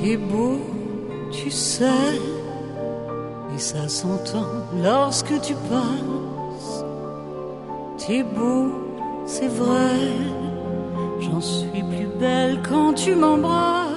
T'es beau, tu sais, et ça s'entend lorsque tu passes. T'es beau, c'est vrai, j'en suis plus belle quand tu m'embrasses.